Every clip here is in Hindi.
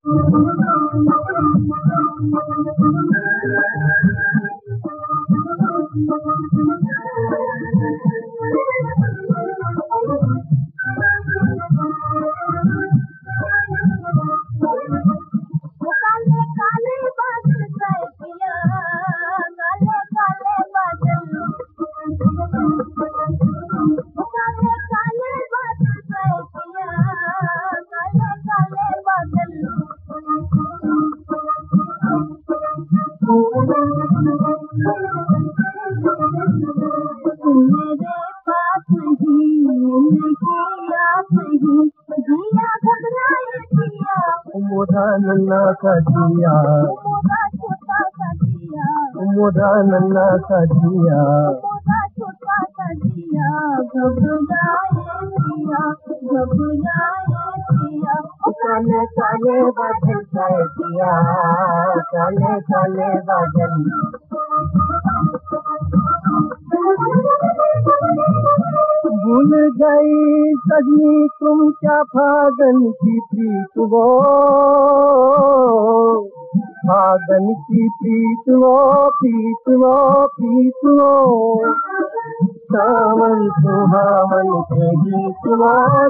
मेरे पास नहीं जिया घबराए पिया मोरा नन्ना सा जिया मोरा छोटा सा जिया मोरा नन्ना सा जिया मोरा छोटा सा जिया घबराए पिया काले काले बादल छाए पिया काले काले बादल भूल गई सजनी तुम क्या फागन की प्रीत वो फागन की प्रीत वो सावन सुहावन के गीत वो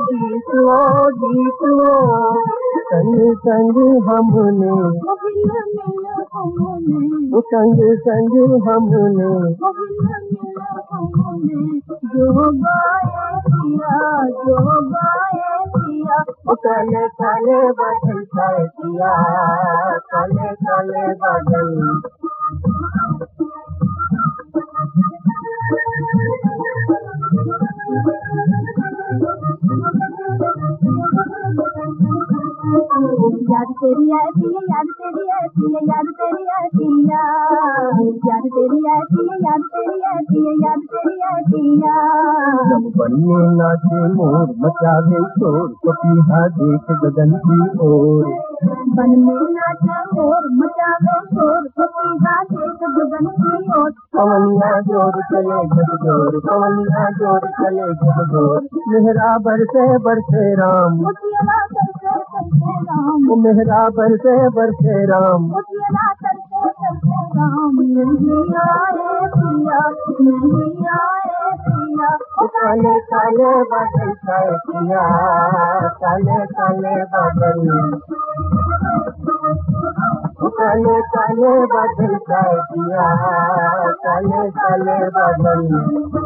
संग संग हमने संग संग हमने जो गाए पिया काले काले बादल छाए पिया काले काले बादल याद तेरी आए पिया याद तेरी आए पिया याद तेरी आए पिया याद तेरी आए पिया याद तेरी आए पिया याद तेरी आए पिया जब बनने नाचे मोर मचावे शोर पपीहा देख गगन की ओर बन में नाचे मोर मचावे शोर पपीहा देख गगन की ओर पवनिया जोर चले झकझोर पवनिया जोर चले झकझोर मेहरा बरसे राम मुझिया करते राम मेहरा बरसे राम मुझिया करते राम नहीं आए पिया काले काले बादल छाए पिया काले काले बादल काले काले बादल छाए पिया काले काले बादल